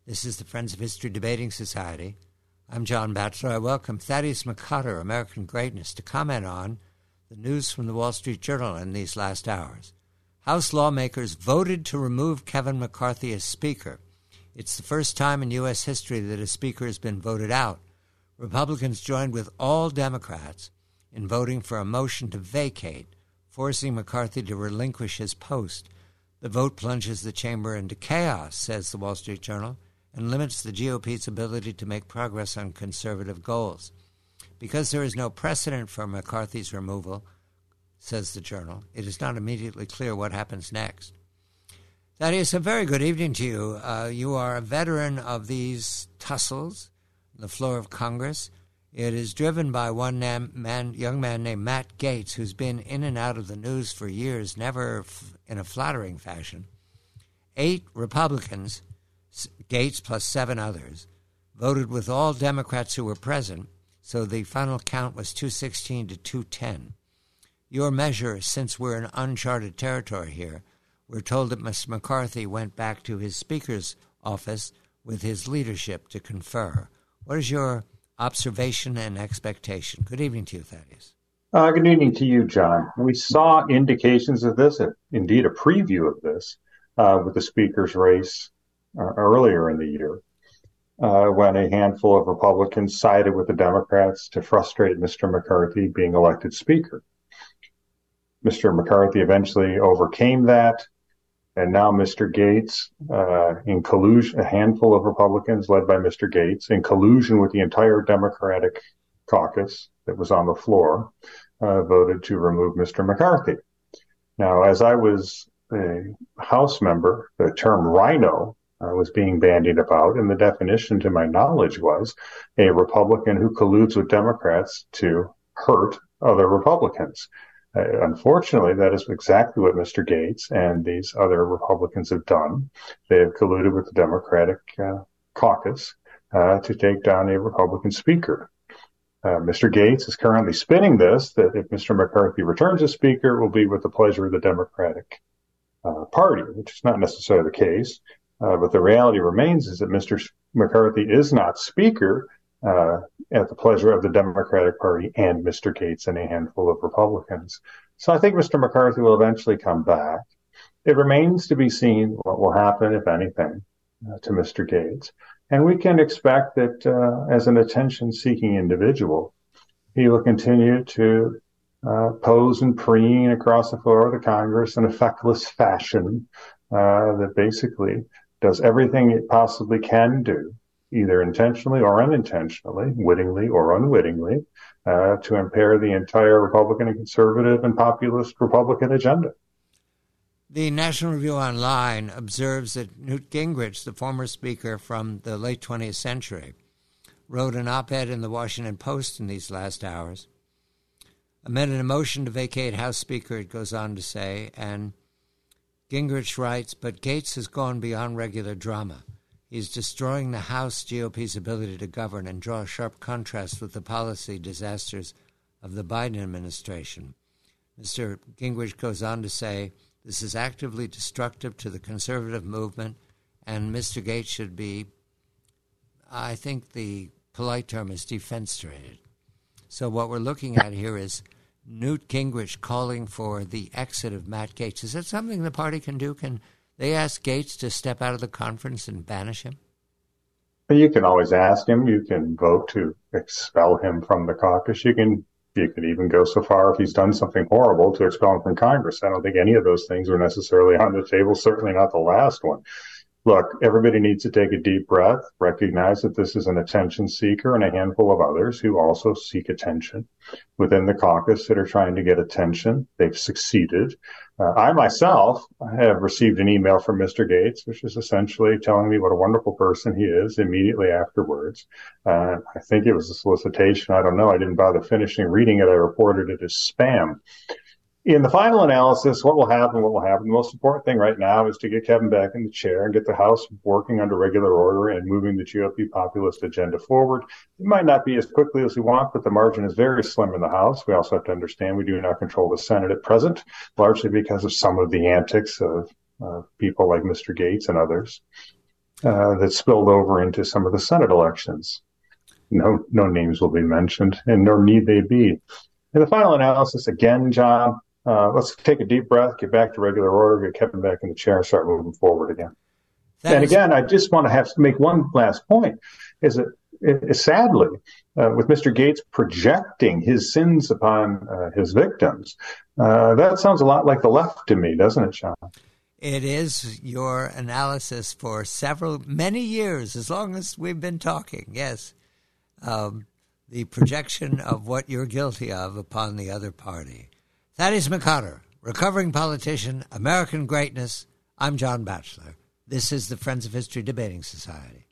This is the Friends of History Debating Society. I'm John Batchelor. I welcome Thaddeus McCutter, American Greatness, to comment on the news from the Wall Street Journal in these last hours. House lawmakers voted to remove Kevin McCarthy as Speaker. It's the first time in U.S. history that a Speaker has been voted out. Republicans joined with all Democrats in voting for a motion to vacate, forcing McCarthy to relinquish his post. The vote plunges the chamber into chaos, says the Wall Street Journal, and limits the GOP's ability to make progress on conservative goals. Because there is no precedent for McCarthy's removal, says the Journal, it is not immediately clear what happens next. Thaddeus, a very good evening to you. You are a veteran of these tussles on the floor of Congress. It is driven by one young man named Matt Gaetz, who's been in and out of the news for years, never in a flattering fashion. 8 Republicans, Gaetz plus 7 others, voted with all Democrats who were present, so the final count was 216 to 210. Your measure, since we're in uncharted territory here, we're told that Mr. McCarthy went back to his Speaker's office with his leadership to confer. What is your observation and expectation? Good evening to you, Thaddeus. Good evening to you, John. We saw indications of this, indeed a preview of this, with the Speaker's race earlier in the year, when a handful of Republicans sided with the Democrats to frustrate Mr. McCarthy being elected Speaker. Mr. McCarthy eventually overcame that, and now Mr. Gaetz, in collusion, a handful of Republicans led by Mr. Gaetz, in collusion with the entire Democratic caucus that was on the floor, voted to remove Mr. McCarthy. Now, as I was a House member, the term rhino was being bandied about, and the definition, to my knowledge, was a Republican who colludes with Democrats to hurt other Republicans. Unfortunately, that is exactly what Mr. Gaetz and these other Republicans have done. They have colluded with the Democratic caucus to take down a Republican Speaker. Mr. Gaetz is currently spinning this, that if Mr. McCarthy returns as Speaker, it will be with the pleasure of the Democratic Party, which is not necessarily the case. But the reality remains is that Mr. McCarthy is not Speaker at the pleasure of the Democratic Party and Mr. Gaetz and a handful of Republicans. So I think Mr. McCarthy will eventually come back. It remains to be seen what will happen, if anything, to Mr. Gaetz. And we can expect that as an attention-seeking individual, he will continue to pose and preen across the floor of the Congress in a feckless fashion that basically does everything it possibly can do, either intentionally or unintentionally, wittingly or unwittingly, to impair the entire Republican and conservative and populist Republican agenda. The National Review Online observes that Newt Gingrich, the former Speaker from the late 20th century, wrote an op-ed in the Washington Post in these last hours. Amid a motion to vacate House Speaker, it goes on to say, and Gingrich writes, but Gaetz has gone beyond regular drama. He's destroying the House GOP's ability to govern and draw a sharp contrast with the policy disasters of the Biden administration. Mr. Gingrich goes on to say, this is actively destructive to the conservative movement, and Mr. Gaetz should be, I think the polite term is defenestrated. So what we're looking at here is Newt Gingrich calling for the exit of Matt Gaetz. Is that something the party can do? Can they ask Gaetz to step out of the conference and banish him? You can always ask him. You can vote to expel him from the caucus. You can even go so far, if he's done something horrible, to expel him from Congress. I don't think any of those things were necessarily on the table, certainly not the last one. Look, everybody needs to take a deep breath, recognize that this is an attention seeker and a handful of others who also seek attention within the caucus that are trying to get attention. They've succeeded. I myself have received an email from Mr. Gaetz, which is essentially telling me what a wonderful person he is immediately afterwards. I think it was a solicitation. I don't know. I didn't bother finishing reading it. I reported it as spam. In the final analysis, what will happen? The most important thing right now is to get Kevin back in the chair and get the House working under regular order and moving the GOP populist agenda forward. It might not be as quickly as we want, but the margin is very slim in the House. We also have to understand we do not control the Senate at present, largely because of some of the antics of people like Mr. Gaetz and others. that spilled over into some of the Senate elections. No names will be mentioned, and nor need they be. In the final analysis, again, John, let's take a deep breath, get back to regular order, get Kevin back in the chair, and start moving forward again. Again, I just want to make one last point, is that sadly, with Mr. Gates projecting his sins upon his victims, that sounds a lot like the left to me, doesn't it, Sean? It is your analysis for many years, as long as we've been talking, yes. The projection of what you're guilty of upon the other party. Thaddeus McCotter, recovering politician, American greatness. I'm John Batchelor. This is the Friends of History Debating Society.